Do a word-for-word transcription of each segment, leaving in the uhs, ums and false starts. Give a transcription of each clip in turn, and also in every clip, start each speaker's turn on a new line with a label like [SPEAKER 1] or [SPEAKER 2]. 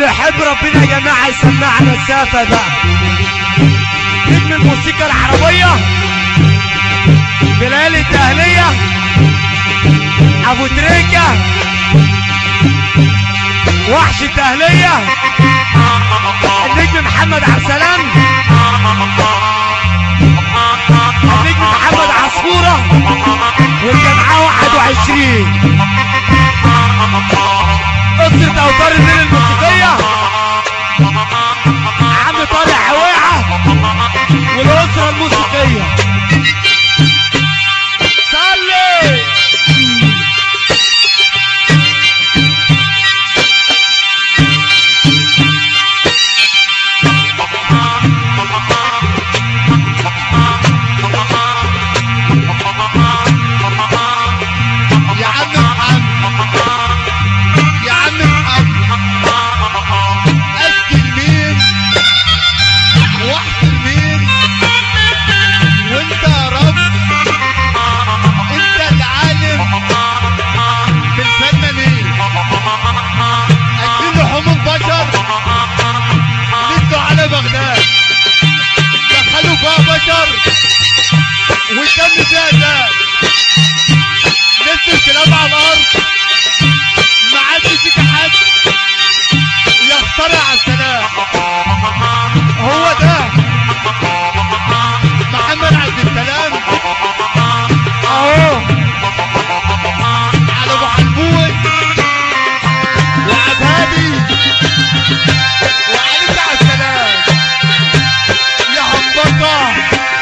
[SPEAKER 1] واللي يحب ربنا يا جماعه يسمعنا السافه بقى. نجم الموسيقى العربيه بلال الدهليه ابو تريكه وحش الدهليه النجم محمد عبد السلام النجم محمد عصفوره والجمعه واحد وعشرين أسرة أوتار الليل الموسيقية عم طارق حويعة والأسرة الموسيقية. صلي والدم فيها دم نزل الكلاب على الارض ما عادش فيك حد يخترع على السلام. هو ده محمد عبد السلام اهو على ابو حلبوت وعبادي وعليك على السلام يا همبكه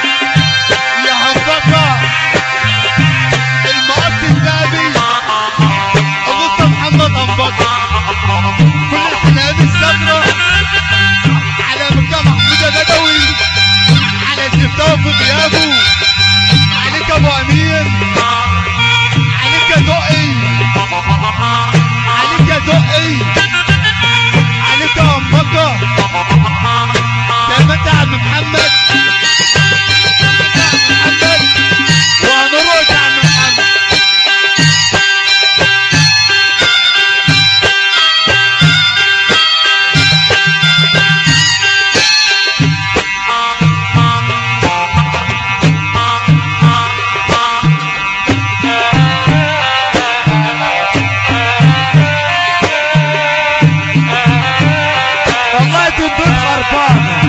[SPEAKER 1] المقص الذهبي أبوسة محمد أنبكة كل الحنان السمرة على مكة محمود بدوي على شفتها في غيابه عليك أبو أمير عليك يا دقي عليك يا دقي عليك يا أنبكة زي ما أنت يا عم محمد محمد وهنروح يا عم محمد. والله تدوس خربانه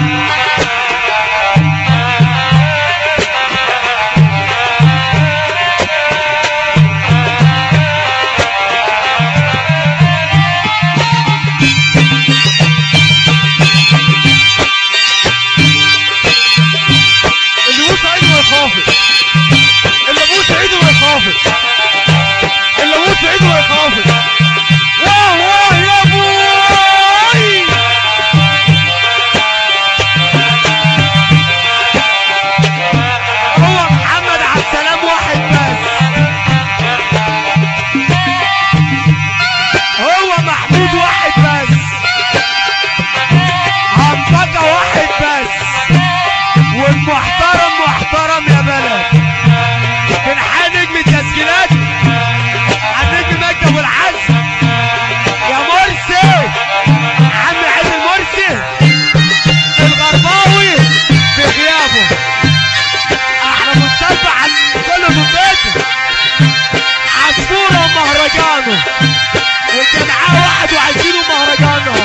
[SPEAKER 1] اللي ابوس عيده ويخافت اللي ابوس عيده ويخافت واه واه يا ابوي. هو محمد عبد السلام واحد بس هو محمود واحد بس همبكة واحد بس والمحترم محترم يا بلد. بنحيي نجم التسجيلات على نجم مكتب والعزم يا مرسي عم عيد المرسي الغرباوي في غيابه احنا بنصب على كل من بيته عصفوره ومهرجانه والجمعيه واحد وعشرين ومهرجانه.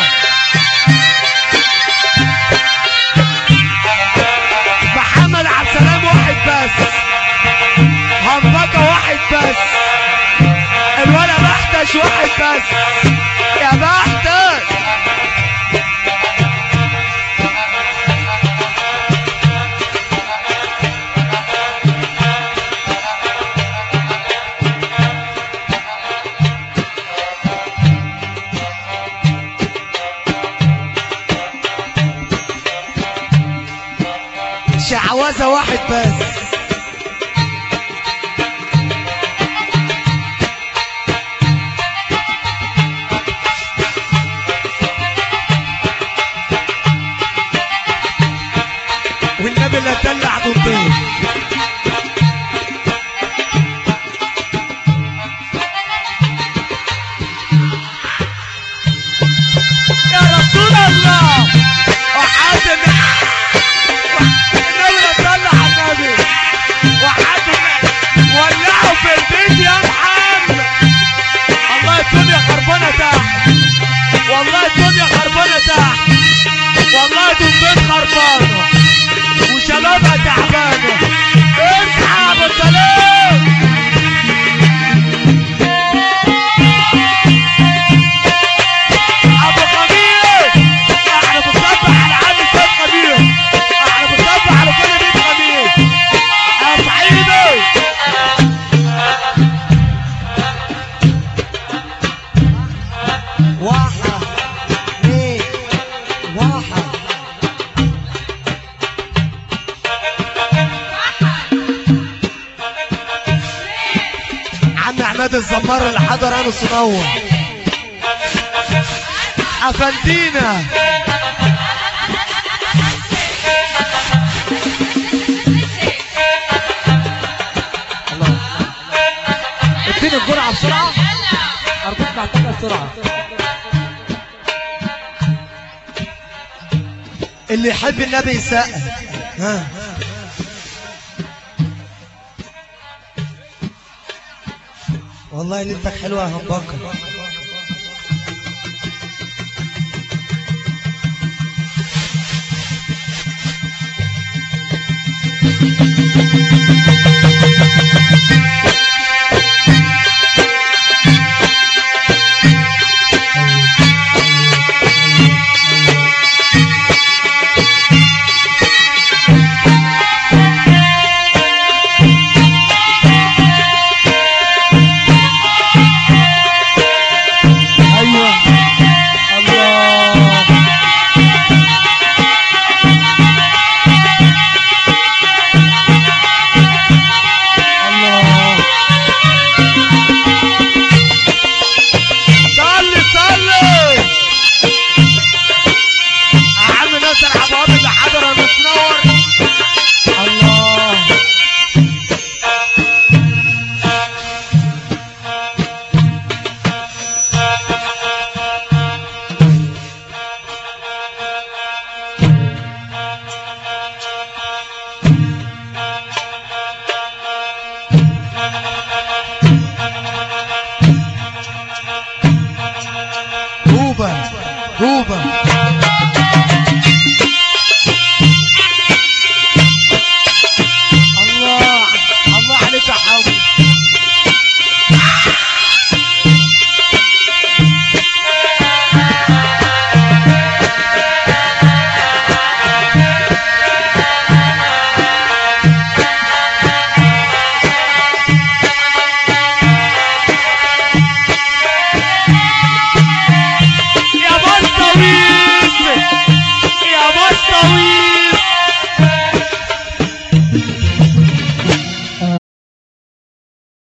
[SPEAKER 1] محمد عبد السلام واحد بس همبكة واحد بس الولا بحتش واحد بس يا بحتش. شعوذة واحد بس والنبي اللي دلع ضدين. يا رب والله الدنيا خربانه تحت، والله دنيا خربانه وشبابها تعبانه. اصحى يا ابو سلام. ابو خميس احنا بنصبح على عم الشيخ خميس، احنا بنصبح على كل بيت خميس يا صعيدي.
[SPEAKER 2] واحد اثنين واحد. عم عماد الزمار اللي حضر انس منور
[SPEAKER 1] افندينا.
[SPEAKER 2] اديني الجرعه بسرعه ارجوك محتاجه بسرعه. اللي يحب النبي يسقف. ها والله ليلتك حلوه يا همبكر. هوبا الله الله عليك يا حافظ.
[SPEAKER 1] يا بطويس يا بطويس